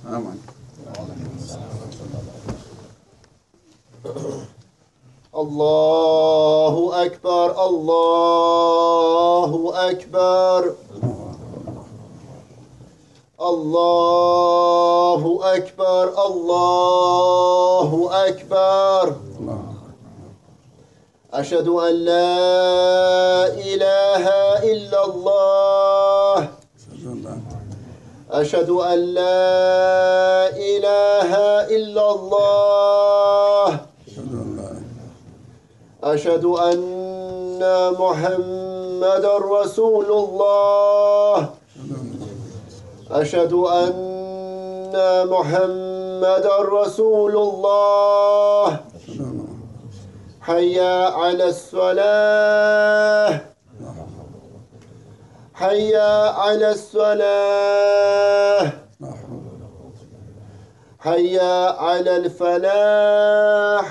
آمين. الله أكبر الله أكبر الله أكبر الله أكبر. أشهد أن لا إله إلا الله. أشهد أن لا إله إلا الله. أشهد أن محمد رسول الله. أشهد أن محمد رسول الله. حي على الصلاة حي على الصلاة حي على الفلاح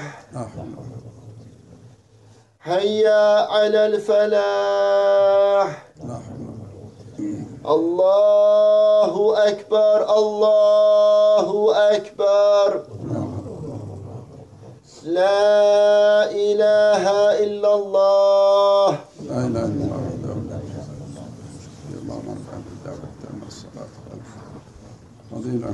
حي على الفلاح. الله أكبر الله أكبر. لا إله إلا الله. لا إله إلا الله وحده لا شريك له. اللهم ارفع بالدعوة التامة الصلاة فضيلة.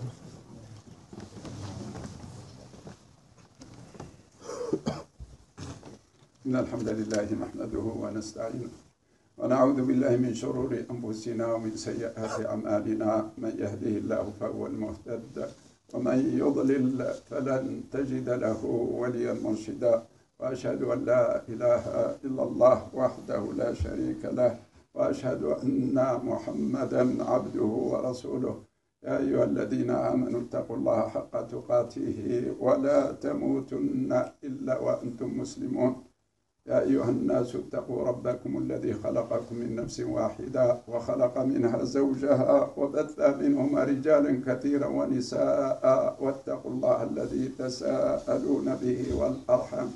إن الحمد لله نحمده ونستعينه ونعوذ بالله من شرور أنفسنا ومن سيئات أعمالنا. من يهده الله فهو المهتد ومن يضلل فلن تجد له وليا مرشدا. وأشهد أن لا إله إلا الله وحده لا شريك له وأشهد أن محمدا عبده ورسوله. يا أيها الذين آمنوا اتقوا الله حق تقاته ولا تموتن إلا وأنتم مسلمون. يا أيها الناس اتقوا ربكم الذي خلقكم من نفس واحدة وخلق منها زوجها وبث منهما رجالا كثيرا ونساء واتقوا الله الذي تساءلون به والأرحام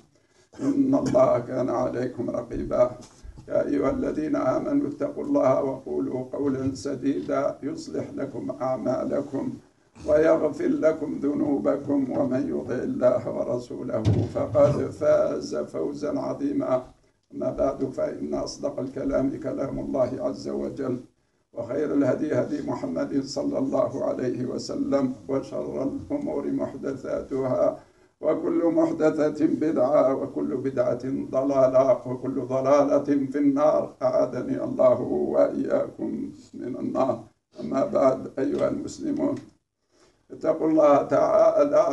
إن الله كان عليكم رقيبا. يا أيها الذين آمنوا اتقوا الله وقولوا قولا سديدا يصلح لكم أعمالكم ويغفر لكم ذنوبكم ومن يطع الله ورسوله فقد فاز فوزا عظيما. أما بعد فإن أصدق الكلام كلام الله عز وجل وخير الهدي هدي محمد صلى الله عليه وسلم وشر الأمور محدثاتها وكل محدثة بدعة وكل بدعة ضلالة وكل ضلالة في النار. أعاذني الله وإياكم من النار. أما بعد أيها المسلمون اتقوا الله تعالى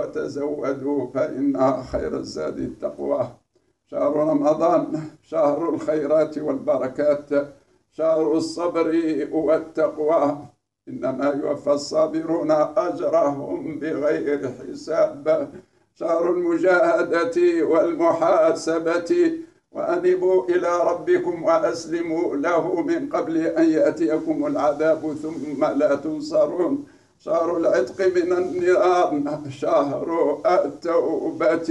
وتزودوا فإن خير الزاد التقوى. شهر رمضان شهر الخيرات والبركات شهر الصبر والتقوى. إنما يوفى الصابرون أجرهم بغير حساب. شهر المجاهدة والمحاسبة وأنيبوا إلى ربكم وأسلموا له من قبل أن يأتيكم العذاب ثم لا تنصرون. شهر العتق من النيران شهر التوبة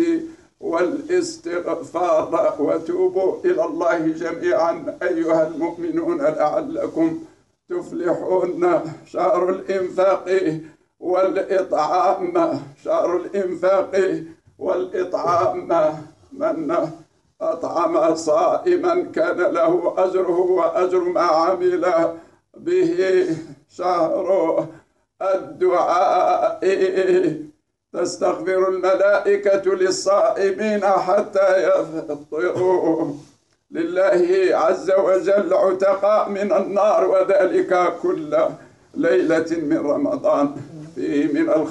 والاستغفار. وتوبوا إلى الله جميعا أيها المؤمنون لعلكم تفلحون. شهر الإنفاق والإطعام شهر الإنفاق والإطعام. من أطعم صائما كان له أجره وأجر ما عمل به. شهر الدعاء تستغفر الملائكة للصائمين حتى يفطروا. لله عز وجل عتقاء من النار وذلك كل ليلة من رمضان. فيه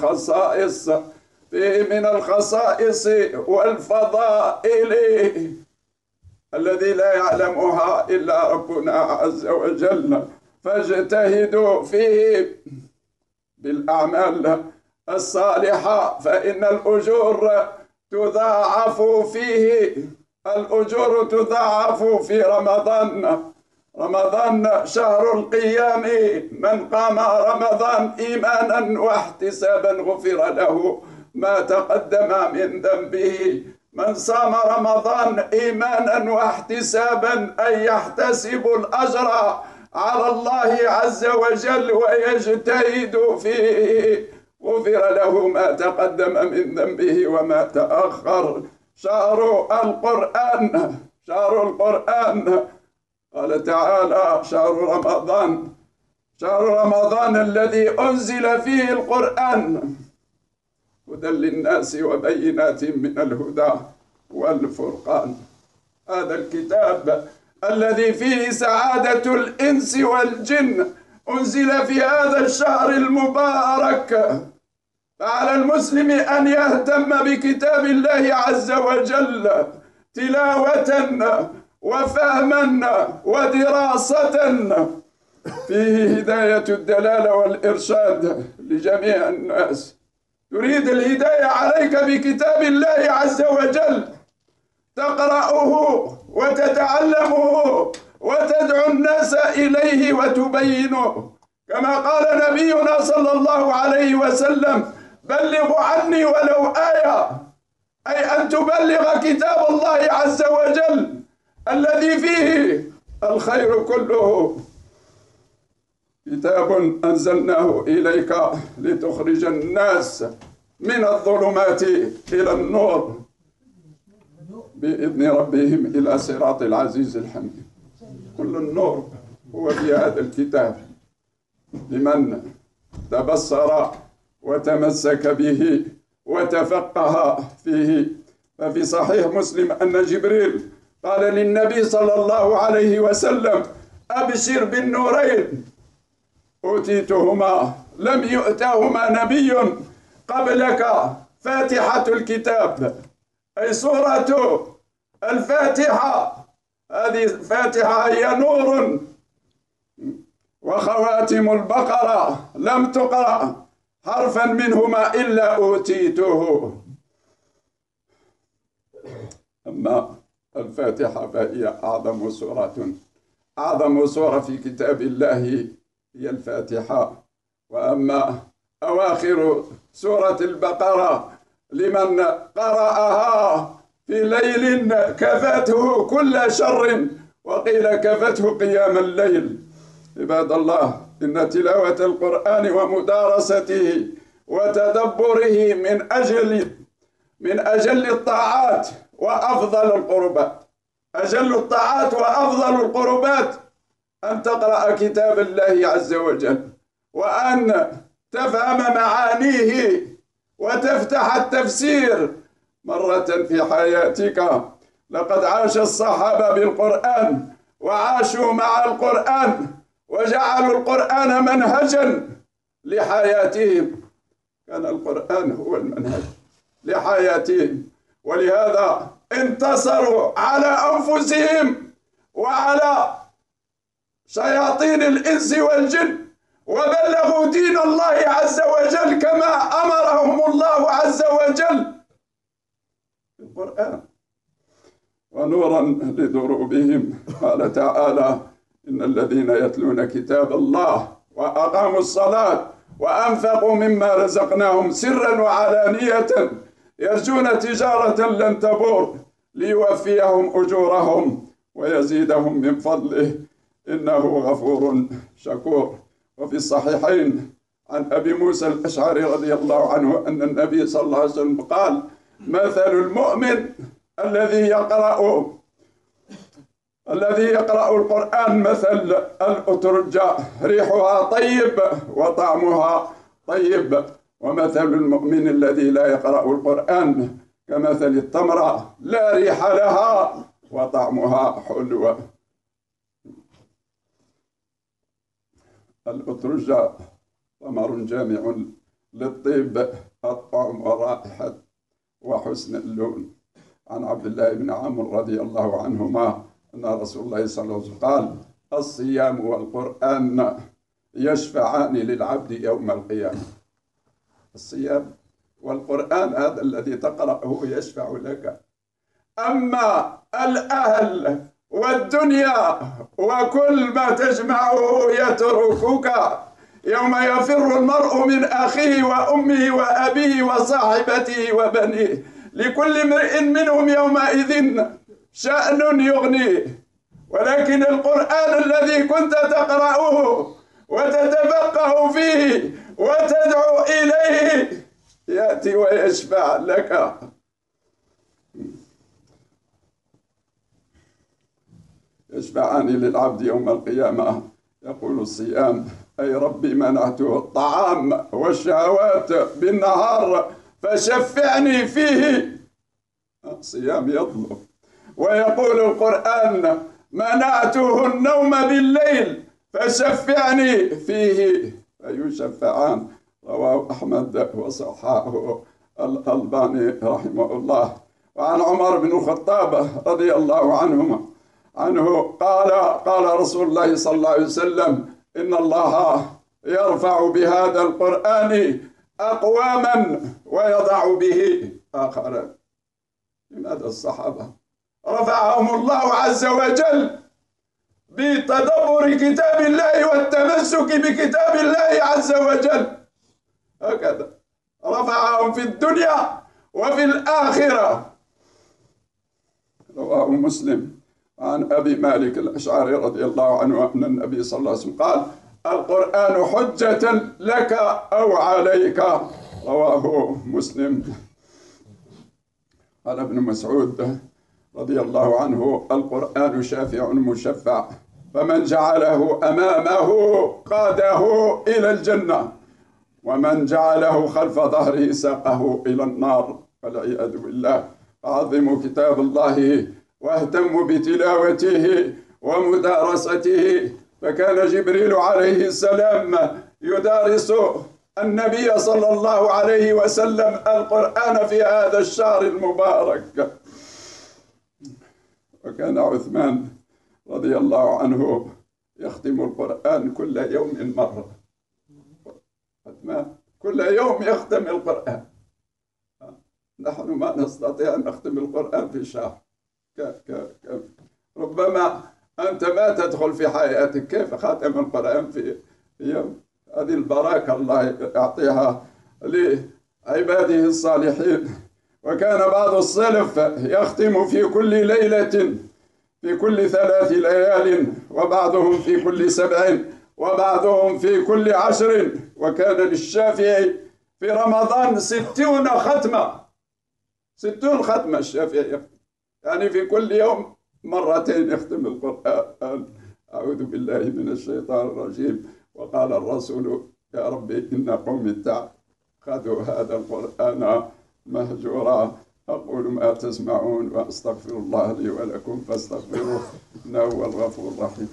من الخصائص والفضائل الذي لا يعلمها إلا ربنا عز وجل. فاجتهدوا فيه بالأعمال الصالحة فإن الأجور تضاعف فيه. الأجور تضاعف في رمضان. رمضان شهر القيام. من قام رمضان إيمانا واحتسابا غفر له ما تقدم من ذنبه. من صام رمضان إيمانا واحتسابا أن يحتسب الأجر على الله عز وجل ويجتهد فيه غفر له ما تقدم من ذنبه وما تأخر. شهر القرآن، شهر القرآن. قال تعالى: شهر رمضان، شهر رمضان الذي أنزل فيه القرآن هدى للناس وبينات من الهدى والفرقان. هذا الكتاب الذي فيه سعادة الإنس والجن أنزل في هذا الشهر المبارك، فعلى المسلم أن يهتم بكتاب الله عز وجل تلاوة وفهما ودراسة، فيه هداية الدلالة والإرشاد لجميع الناس. تريد الهداية عليك بكتاب الله عز وجل، تقرأه وتتعلمه وتدعو الناس إليه وتبينه، كما قال نبينا صلى الله عليه وسلم: بلغوا عني ولو آية، أي أن تبلغ كتاب الله عز وجل الذي فيه الخير كله. كتاب أنزلناه إليك لتخرج الناس من الظلمات إلى النور بإذن ربهم إلى صراط العزيز الحميد. كل النور هو في هذا الكتاب لمن تبصر وتمسك به وتفقه فيه. ففي صحيح مسلم أن جبريل قال للنبي صلى الله عليه وسلم: أبشر بالنورين أوتيتهما لم يؤتهما نبي قبلك، فاتحة الكتاب أي سورة الفاتحة، هذه الفاتحة هي نور، وخواتم البقرة لم تقرأ حرفا منهما إلا أوتيته. أما الفاتحة فهي أعظم سورة في كتاب الله هي الفاتحة. وأما أواخر سورة البقرة لمن قرأها في ليل كفته كل شر، وقيل كفته قيام الليل. عباد الله، إن تلاوة القرآن ومدارسته وتدبره من أجل الطاعات وأفضل القربات. أجل الطاعات وأفضل القربات أن تقرأ كتاب الله عز وجل، وأن تفهم معانيه وتفتح التفسير مرة في حياتك. لقد عاش الصحابة بالقرآن وعاشوا مع القرآن وجعلوا القرآن منهجا لحياتهم. كان القرآن هو المنهج لحياتهم، ولهذا انتصروا على أنفسهم وعلى شياطين الإنس والجن، وبلغوا دين الله عز وجل كما أمرهم الله عز وجل في القرآن، ونورا لدروبهم. قال تعالى: إن الذين يتلون كتاب الله وأقاموا الصلاة وأنفقوا مما رزقناهم سرا وعلانية يرجون تجارة لن تبور ليوفيهم أجورهم ويزيدهم من فضله إنه غفور شكور. وفي الصحيحين عن أبي موسى الأشعري رضي الله عنه أن النبي صلى الله عليه وسلم قال: مثل المؤمن الذي يقرأ القرآن مثل الأترجة، ريحها طيب وطعمها طيب، ومثل المؤمن الذي لا يقرأ القرآن كمثل التمرة لا ريح لها وطعمها حلو. الأترجة ثمر جامع للطيب، الطعم والرائحة وحسن اللون. عن عبد الله بن عمرو رضي الله عنهما أن رسول الله صلى الله عليه وسلم قال: الصيام والقرآن يشفعان للعبد يوم القيامة. الصيام والقرآن هذا الذي تقرأه يشفع لك. أما الأهل والدنيا وكل ما تجمعه يتركك يوم يفر المرء من أخيه وأمه وأبيه وصاحبته وبنيه، لكل امرئ منهم يومئذ شأن يغنيه، ولكن القرآن الذي كنت تقرأه وتتفقه فيه وتدعو إليه يأتي ويشفع لك. يشفعان للعبد يوم القيامة. يقول الصيام: أي ربي منعته الطعام والشهوات بالنهار فشفعني فيه. الصيام يطلب. ويقول القرآن: منعته النوم بالليل فشفعني فيه، فيشفعان. رواه أحمد وصححه الألباني رحمه الله. وعن عمر بن الخطاب رضي الله عنه قال رسول الله صلى الله عليه وسلم: إن الله يرفع بهذا القرآن أقواما ويضع به آخرين. لماذا الصحابة رفعهم الله عز وجل بتدبر كتاب الله والتمسك بكتاب الله عز وجل؟ هكذا رفعهم في الدنيا وفي الآخرة. رواه مسلم عن أبي مالك الأشعري رضي الله عنه أن النبي صلى الله عليه وسلم قال: القرآن حجة لك أو عليك. رواه مسلم. قال ابن مسعود رضي الله عنه: القرآن شافع مشفع، فمن جعله أمامه قاده إلى الجنة، ومن جعله خلف ظهره ساقه إلى النار، والعياذ بالله. فعظموا كتاب الله واهتموا بتلاوته ومدارسته. فكان جبريل عليه السلام يدارس النبي صلى الله عليه وسلم القرآن في هذا الشهر المبارك. وكان عثمان رضي الله عنه يختم القرآن كل يوم مرة. عثمان كل يوم يختم القرآن. نحن ما نستطيع أن نختم القرآن في شهر. ربما أنت ما تدخل في حياتك كيف خاتم القرآن في يوم. هذه البركة الله يعطيها لعباده الصالحين. وكان بعض السلف يختم في كل ليلة، في كل 3 ليال، وبعضهم في كل 7، وبعضهم في كل 10. وكان للشافعي في رمضان 60 ختمة. 60 ختمة الشافعي، يعني في كل يوم مرتين يختم القرآن. أعوذ بالله من الشيطان الرجيم. وقال الرسول: يا ربي إن قوم اتخذوا هذا القرآن مهجورا. أقول ما تسمعون وأستغفر الله لي ولكم فاستغفروه إنه هو الغفور الرحيم.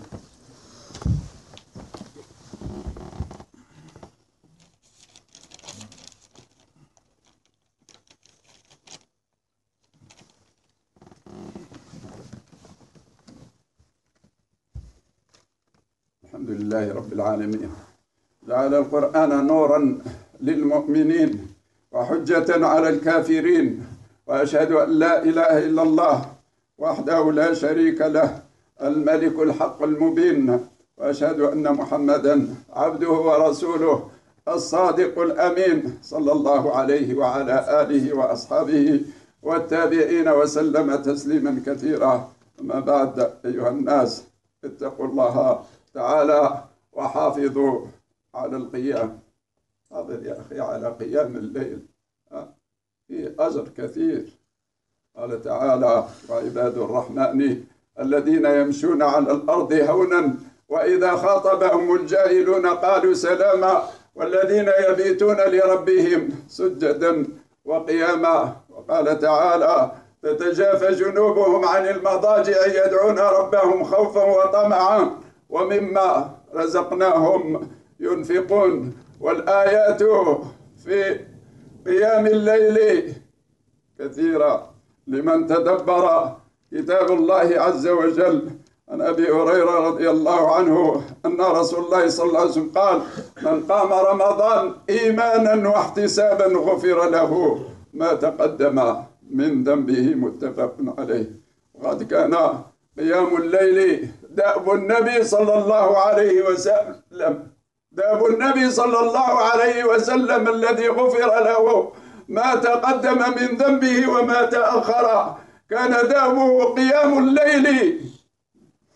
الحمد لله رب العالمين. جعل القرآن نورا للمؤمنين وحجة على الكافرين. وأشهد أن لا إله إلا الله وحده لا شريك له الملك الحق المبين. وأشهد أن محمدا عبده ورسوله الصادق الأمين، صلى الله عليه وعلى آله وأصحابه والتابعين وسلم تسليما كثيرا. أما بعد، أيها الناس، اتقوا الله تعالى وحافظوا على القيام. حافظ يا أخي على قيام الليل، فيه أجر كثير. قال تعالى: وعباد الرحمن الذين يمشون على الأرض هونا وإذا خاطبهم الجاهلون قالوا سلاما والذين يبيتون لربهم سجدا وقياما. وقال تعالى: تتجافى جنوبهم عن المضاجع يدعون ربهم خوفا وطمعا ومما رزقناهم ينفقون. والآيات في قيام الليل كثيرة لمن تدبر كتاب الله عز وجل. عن أبي هريرة رضي الله عنه أن رسول الله صلى الله عليه وسلم قال: من قام رمضان إيمانا واحتسابا غفر له ما تقدم من ذنبه. متفق عليه. وقد كان قيام الليل دأب النبي صلى الله عليه وسلم، دأب النبي صلى الله عليه وسلم الذي غفر له ما تقدم من ذنبه وما تأخر. كان دأبه قيام الليل.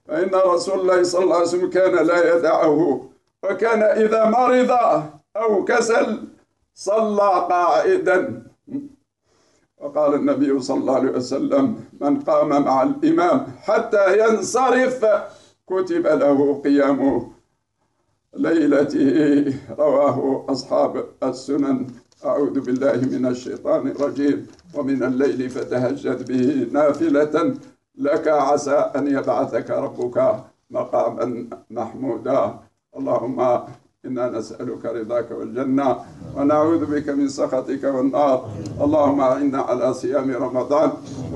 فإن رسول الله صلى الله عليه وسلم كان لا يدعه، وكان إذا مرض أو كسل صلى قائدا. وقال النبي صلى الله عليه وسلم: من قام مع الإمام حتى ينصرف كتب له قيام ليلته. رواه أصحاب السنن. أعوذ بالله من الشيطان الرجيم. ومن الليل فتهجد به نافلة لك عسى أن يبعثك ربك مقاما محمودا. اللهم إنا نسألك رضاك والجنة ونعوذ بك من سخطك والنار. اللهم أعنا على صيام رمضان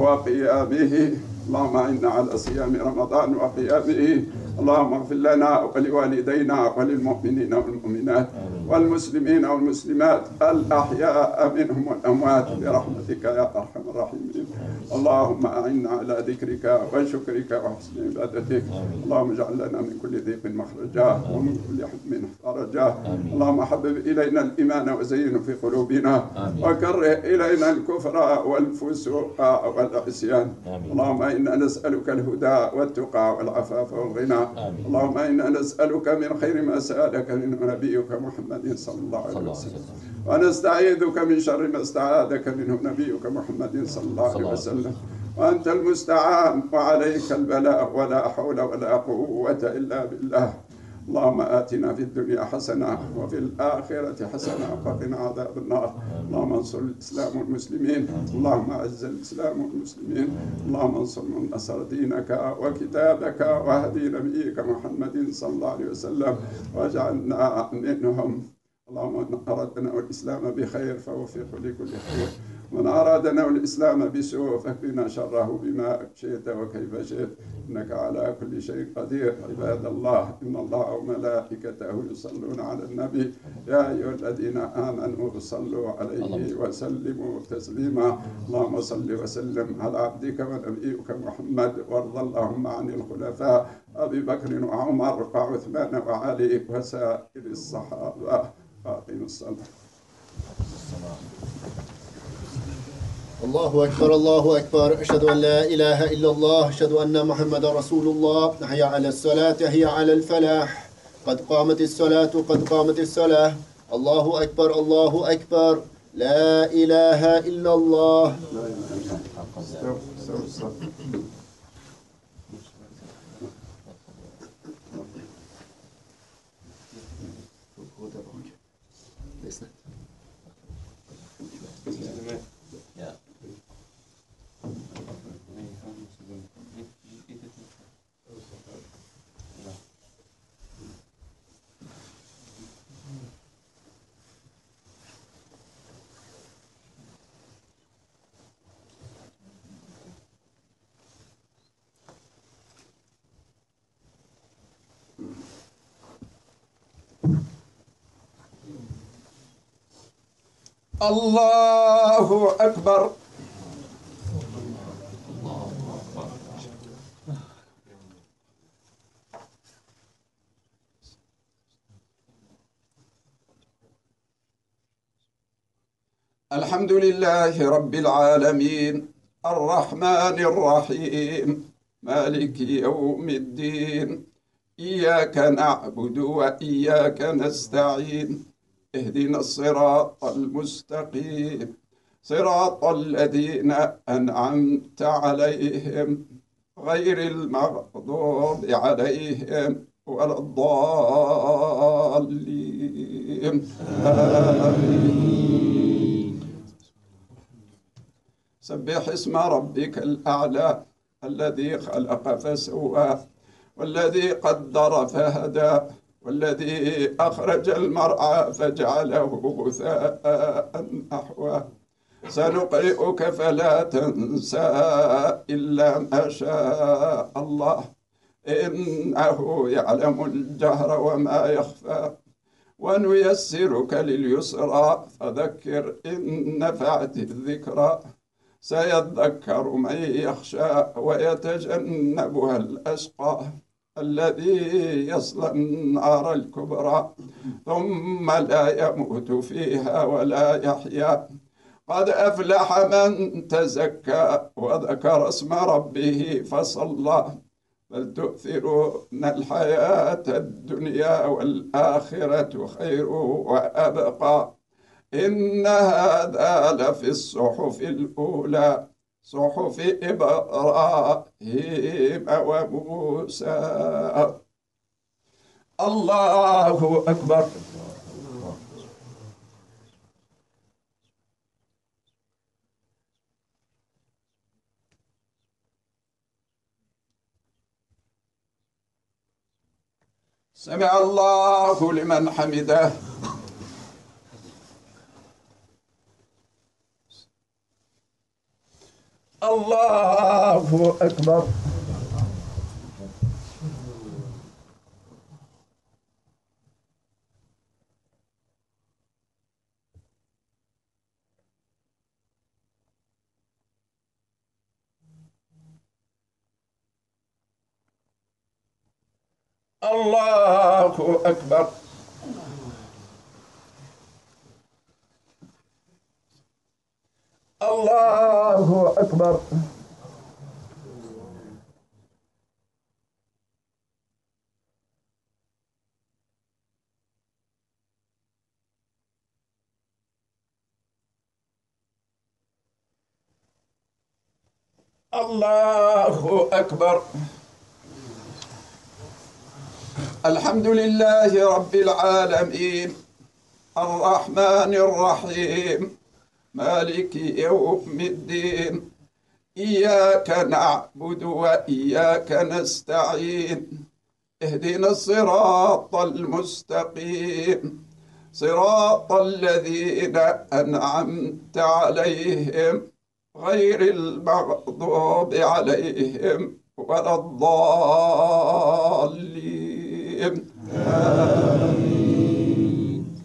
وقيامه. اللهم أعنا على صيام رمضان وقيامه. اللهم اغفر لنا ولوالدينا وللمؤمنين والمؤمنات والمسلمين والمسلمات الأحياء منهم والأموات برحمتك يا أرحم الراحمين. اللهم أعنا على ذكرك وشكرك وحسن عبادتك. اللهم اجعل لنا من كل ضيق مخرجا ومن كل حزن فرجا. اللهم حبب إلينا الإيمان وزينه في قلوبنا وكره إلينا الكفر والفسوق والعصيان. اللهم إنا نسألك الهدى والتقى والعفاف والغنى. اللهم إنا نسألك من خير ما سألك منه نبيك محمد صلى الله عليه وسلم، ونستعيذك من شر ما استعاذك منه نبيك محمد صلى الله عليه وسلم. وأنت المستعان وعليك البلاء، ولا حول ولا قوة إلا بالله. اللهم آتنا في الدنيا حسنة وفي الآخرة حسنة وقنا عذاب النار. اللهم انصر الإسلام والمسلمين. اللهم أعز الإسلام والمسلمين. اللهم انصر من نصر دينك وكتابك وهدي نبيك محمد صلى الله عليه وسلم واجعلنا منهم. اللهم من أرادنا والإسلام بخير فوفقه لكل خير، من أرادنا والإسلام بسوء فاكفنا شره بما شئت وكيف شئت، إنك على كل شيء قدير. عباد الله، إن الله وملائكته يصلون على النبي يا أيها الذين آمنوا صلوا عليه وسلموا تسليما. اللهم صل وسلم على عبدك ونبيك محمد، وارض اللهم عن الخلفاء أبي بكر وعمر وعثمان وعلي وسائر الصحابة. أقيموا الصلاة. الله أكبر الله أكبر. أشهد أن لا إله إلا الله. أشهد أن محمد رسول الله. حي على الصلاة حي على الفلاح. قد قامت الصلاة قد قامت الصلاة. الله أكبر الله أكبر. لا إله إلا الله. الله أكبر. الحمد لله رب العالمين، الرحمن الرحيم، مالك يوم الدين. إياك نعبد وإياك نستعين، اهدنا الصراط المستقيم، صراط الذين أنعمت عليهم غير المغضوب عليهم ولا الضالين. آمين. سبح اسم ربك الأعلى الذي خلق فسوى، والذي قدر فهدى، والذي أخرج المرعى فجعله غثاء نحوه. سنقرئك فلا تنسى إلا ما شاء الله، إنه يعلم الجهر وما يخفى. ونيسرك لليسرى فذكر إن نفعت الذكرى. سيذكر من يخشى ويتجنبها الأشقى الذي يصلى النار الكبرى ثم لا يموت فيها ولا يحيا. قد أفلح من تزكى وذكر اسم ربه فصلى بل تؤثرون الحياة الدنيا والآخرة خير وأبقى إن هذا لفي الصحف الأولى صحف إبراهيم وموسى. الله أكبر. سمع الله لمن حمده. الله أكبر. الله أكبر. الله أكبر. الله أكبر. الحمد لله رب العالمين الرحمن الرحيم مالك يوم الدين إياك نعبد وإياك نستعين اهدنا الصراط المستقيم صراط الذين أنعمت عليهم غير المغضوب عليهم ولا الضالين آمين.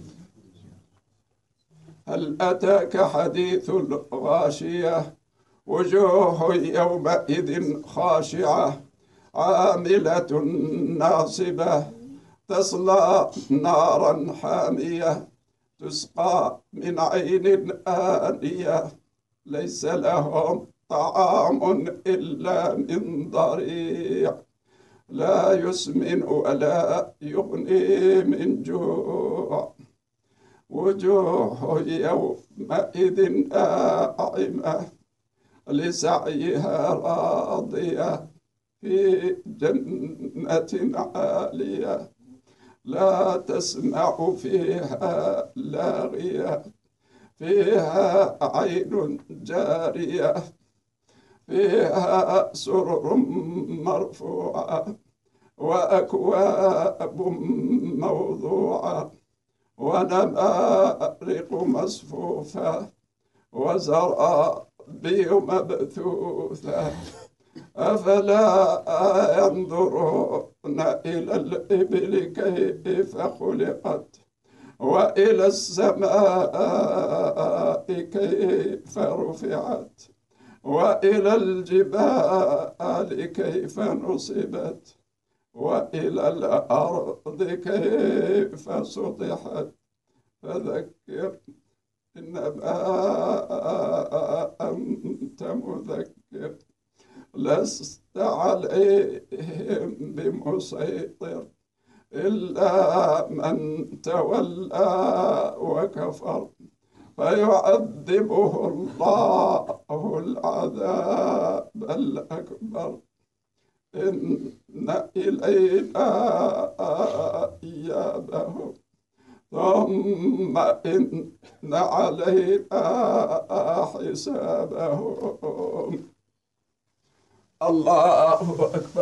هل أتاك حديث الغاشية وجوه يومئذ خاشعة عاملة ناصبة تصلى نارا حامية تسقى من عين آنية ليس لهم طعام إلا من ضريع لا يسمن ولا يغني من جوع وجوه يومئذ ناعمة لسعيها راضية في جنة عالية لا تسمع فيها لاغية فيها عين جارية فيها سرر مرفوعة وأكواب موضوعة ونمارق مصفوفة وزرابي مبثوثة أفلا ينظرون إلى الإبل كيف خلقت وإلى السماء كيف رفعت وإلى الجبال كيف نصبت وإلى الأرض كيف سطحت فذكر إنما أنت مذكر لست عليهم بمسيطر إلا من تولى وكفر فيعذبه الله العذاب الأكبر إن إلينا إيابهم ثم إن علينا حسابهم. الله أكبر.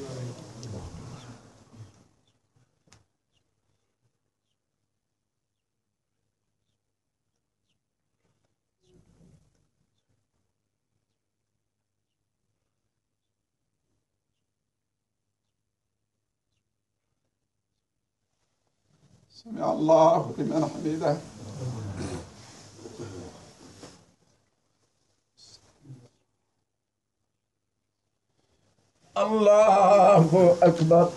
سمع الله لمن حمده. الله أكبر.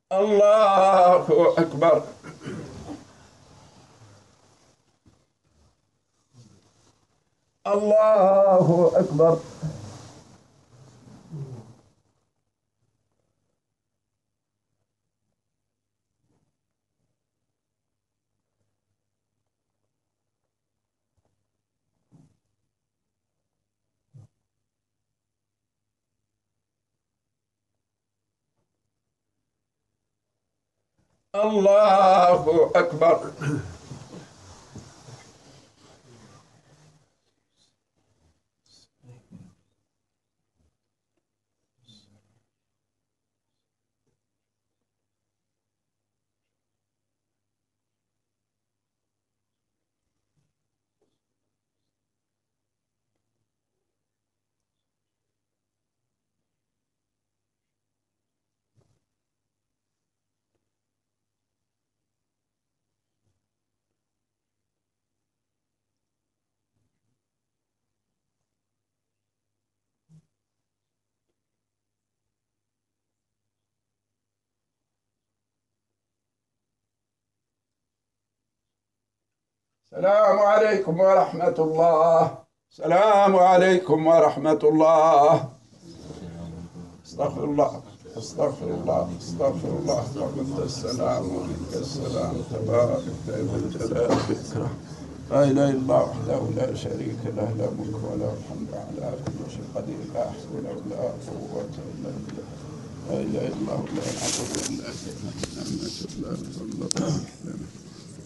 الله أكبر. الله أكبر. الله أكبر. السلام عليكم ورحمة الله. السلام عليكم ورحمة الله. استغفر الله استغفر الله استغفر الله. ومنك السلام ومنك السلام. تبارك يا ذا الجلال والإكرام. لا إله إلا الله وحده لا شريك له، له الملك وله الحمد على كل شيء قدير. لا حول ولا قوة إلا بالله. لا إله إلا الله لا نعبد إلا إياه.